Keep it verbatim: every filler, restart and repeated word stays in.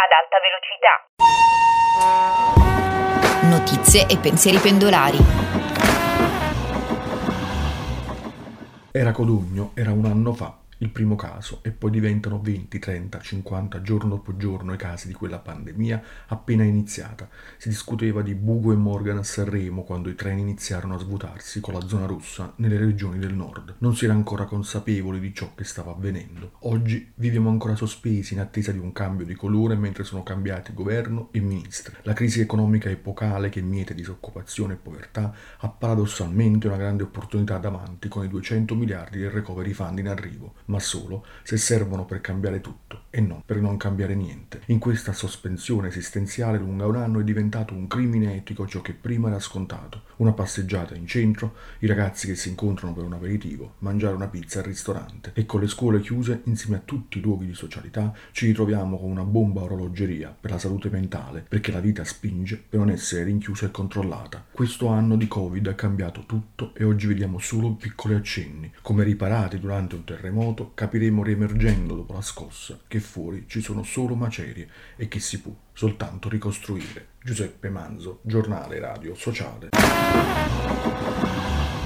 ad alta velocità. Notizie e pensieri pendolari. Era Codogno, era un anno fa, il primo caso, e poi diventano venti, trenta, cinquanta giorno dopo giorno i casi di quella pandemia appena iniziata. Si discuteva di Bugo e Morgan a Sanremo quando i treni iniziarono a svuotarsi con la zona rossa nelle regioni del nord. Non si era ancora consapevoli di ciò che stava avvenendo. Oggi viviamo ancora sospesi in attesa di un cambio di colore mentre sono cambiati governo e ministri. La crisi economica epocale che miete disoccupazione e povertà ha paradossalmente una grande opportunità davanti con i duecento miliardi del recovery fund in arrivo, ma solo se servono per cambiare tutto e non per non cambiare niente. In questa sospensione esistenziale lunga un anno è diventato un crimine etico ciò che prima era scontato. Una passeggiata in centro, i ragazzi che si incontrano per un aperitivo, mangiare una pizza al ristorante, e con le scuole chiuse insieme a tutti i luoghi di socialità ci ritroviamo con una bomba a orologeria per la salute mentale, perché la vita spinge per non essere rinchiusa e controllata. Questo anno di Covid ha cambiato tutto e oggi vediamo solo piccoli accenni. Come riparati durante un terremoto, capiremo riemergendo dopo la scossa che fuori ci sono solo macerie e che si può soltanto ricostruire. Giuseppe Manzo, Giornale Radio Sociale.